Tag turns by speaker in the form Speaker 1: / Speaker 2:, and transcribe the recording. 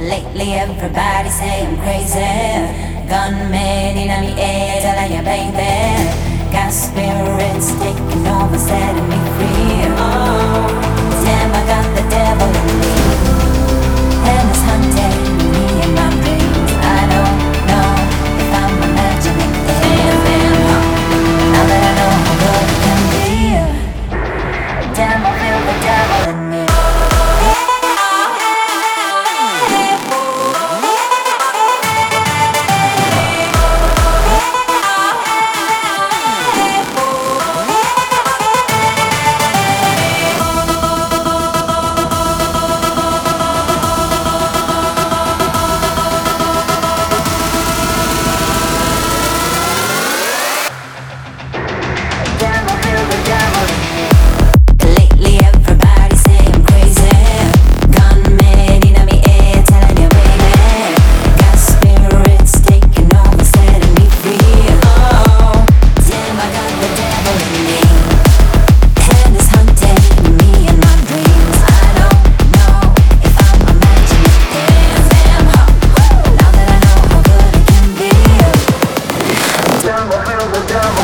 Speaker 1: Lately everybody say I'm crazy. Gunman in the air, telling you baby. Got spirits taking over, setting me free. Oh, damn, I got the devil in me. And it's hunting me in my dreams. I don't know if I'm imagining things. Now that I know how good it can be. Damn, I feel the devil in me. Lately everybody say I'm crazy. Gunman in the air, telling you baby. Got spirits taking over, setting me free. Oh, damn, I got the devil in me. And it's hunting me in my dreams. I don't know if I'm imagining things. Damn, now that I know how good it can be. Damn, I feel the devil.